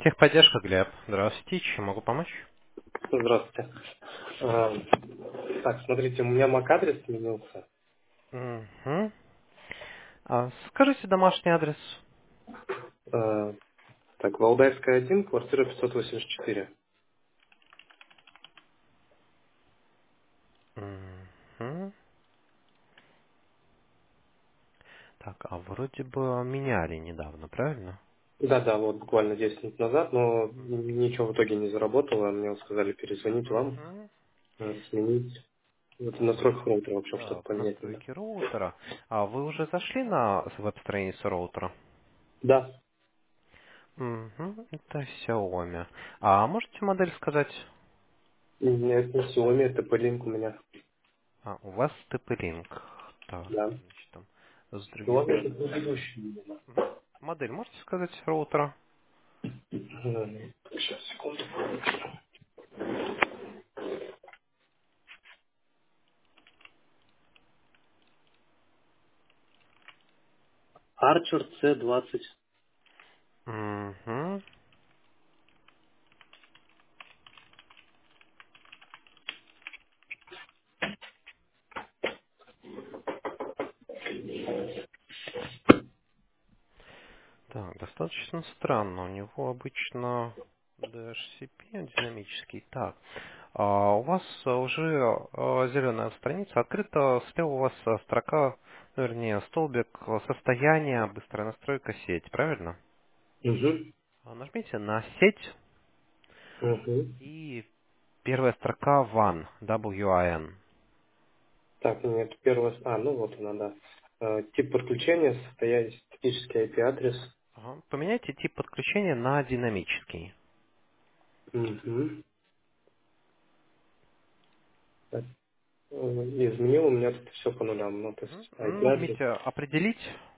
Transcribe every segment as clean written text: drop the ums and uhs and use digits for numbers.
Техподдержка, Глеб. Здравствуйте, чем могу помочь? Здравствуйте. А, Так, смотрите, у меня MAC-адрес сменился. Мгм. Скажите домашний адрес. А, Так, Валдайская, 1, квартира 584. Мгм. Так, вроде бы меняли недавно, правильно? Да-да, вот буквально 10 минут назад, но Мгм. ничего в итоге не заработало. Мне вот сказали перезвонить вам, Мгм. сменить. Вот в настройках роутера, в общем, что-то Так, поменять надо. настройки роутера. Вы уже зашли на веб-страницу роутера? Да, Мгм. Это Xiaomi. А можете модель сказать? нет, не Xiaomi, это P-Link у меня. У вас TP-Link. Так, Да. значит, там с других... Xiaomi это предыдущий, видимо. Мгм. Модель можете сказать роутера? Сейчас, секунду. Archer C20. Угу. Так, достаточно странно. У него обычно DHCP динамический. Так, у вас уже зеленая страница открыта. Слева у вас строка, ну, вернее, столбик состояния, быстрая настройка сеть, правильно? Угу. Нажмите на сеть Угу. и первая строка WAN, WAN. Так, нет, первое... ну вот она, да. Тип подключения, состояние, статический IP-адрес. Ага. Поменяйте тип подключения на динамический. Угу. Так, изменил, у меня тут все по нулям. Ну, то Мгм. есть IP-адрес. Нажмите определить.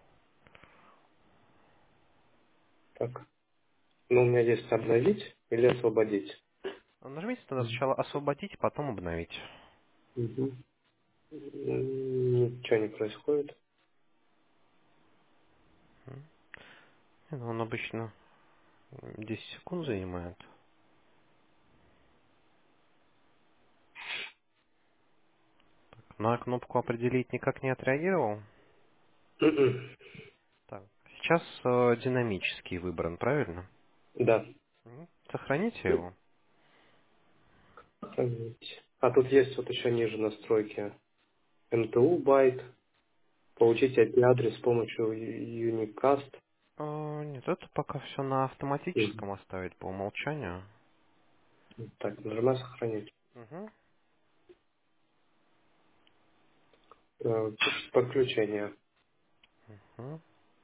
Так, ну, у меня есть обновить или освободить. Нажмите тогда сначала освободить, потом обновить. Угу. Ничего не происходит. Ну, он обычно 10 секунд занимает. На кнопку «Определить» никак не отреагировал. Мгм. Так, сейчас динамический выбран, правильно? Да. Сохраните его. Сохранить. А тут есть вот еще ниже настройки. МТУ байт. Получить IP-адрес с помощью Unicast. Нет, это пока все на автоматическом оставить по умолчанию. Так, нажимаю сохранить. Мгм. Подключение. Мгм.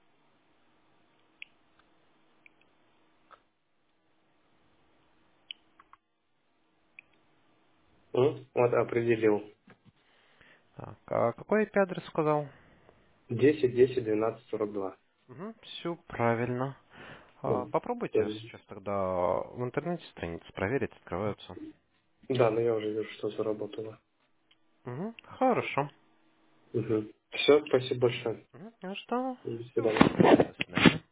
Вот определил. Так, какой IP-адрес сказал? 10, 10, 12, 42. Все правильно. Ну, Попробуйте сейчас тогда в интернете страницы проверить, открываются. да, но я уже вижу, что заработало. Хорошо. Все, спасибо большое. Ну что, До всего свидания. доброго. До свидания.